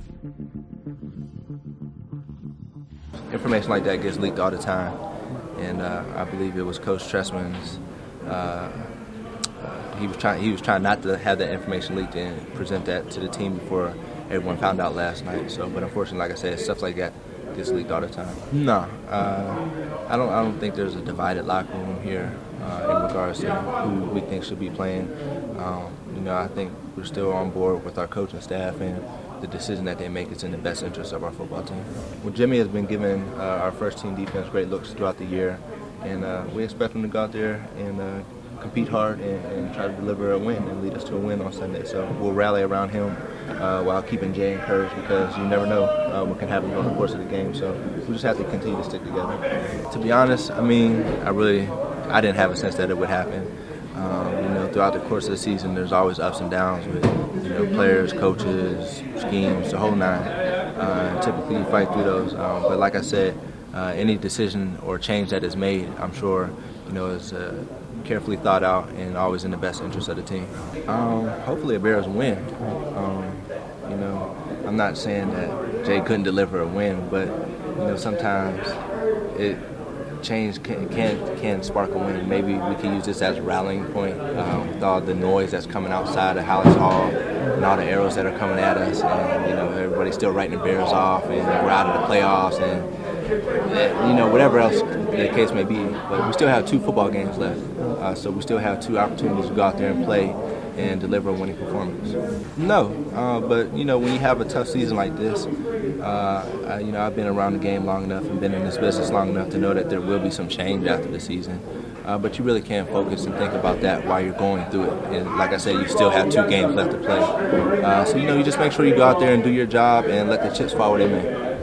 Information like that gets leaked all the time, and I believe it was Coach Tressman's. He was trying not to have that information leaked and present that to the team before everyone found out last night. So, but unfortunately, like I said, stuff like that gets leaked all the time. No, I don't think there's a divided locker room here in regards to who we think should be playing. I think we're still on board with our coaching staff, and the decision that they make is in the best interest of our football team. Well, Jimmy has been giving our first team defense great looks throughout the year, and we expect him to go out there and compete hard and try to deliver a win and lead us to a win on Sunday. So we'll rally around him while keeping Jay encouraged, because you never know what can happen during the course of the game. So we just have to continue to stick together. To be honest, I didn't have a sense that it would happen. Throughout the course of the season, there's always ups and downs with players, coaches, schemes, the whole nine. Typically, you fight through those. But like I said, any decision or change that is made, I'm sure, is carefully thought out and always in the best interest of the team. Hopefully, a Bears win. I'm not saying that Jay couldn't deliver a win, but sometimes change can spark a win. Maybe we can use this as a rallying point with all the noise that's coming outside of Hallis Hall and all the arrows that are coming at us, and everybody's still writing the Bears off, and we're out of the playoffs, and whatever else the case may be. But we still have 2 football games left, so we still have 2 opportunities to go out there and play and deliver a winning performance. No, but when you have a tough season like this, I've been around the game long enough and been in this business long enough to know that there will be some change after the season. But you really can't focus and think about that while you're going through it. And like I said, you still have 2 games left to play. So you just make sure you go out there and do your job and let the chips fall where they may.